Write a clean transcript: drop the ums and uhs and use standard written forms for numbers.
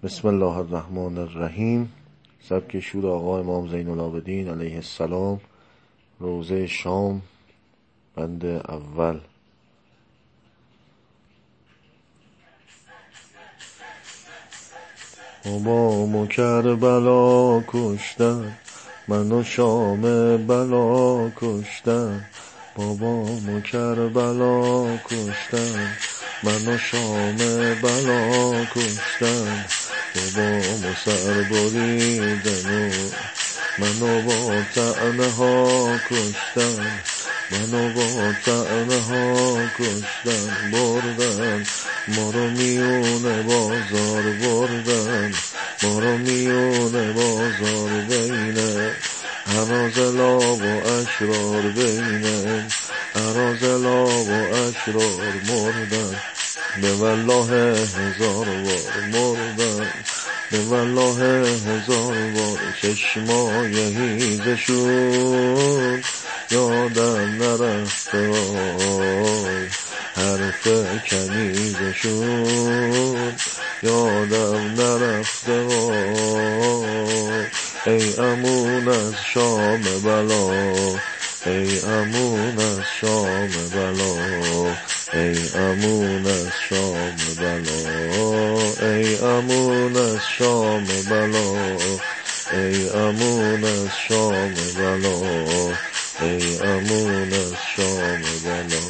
بسم الله الرحمن الرحیم. سبک شور آقا امام زین العابدین علیه السلام، روزه شام، بند اول. بابامو کربلا کشتن، منو شام بلا کشتن. بابامو کربلا کشتن، منو شام بلا کشتن. بابامو سر بریدن و منو با طعنه ها کشتن. منو با طعنه ها کشتن. بردن ما رو میون بازار، بردن ما رو میون بازار، بین هرازلا و اشرار، بین هرازلا و اشرار مردن. به والله هزار بار مردن، به والله هزار بار. چشمای هیزشون یادم نرفته، وای حرف کنیزشون یادم نرفته، وای. ای امون از شام بلا، ای امون از شام بلا، ای امون از شام بلا، ای امون از شام بلا، ای امون از شام بلا، ای امون از شام بلا.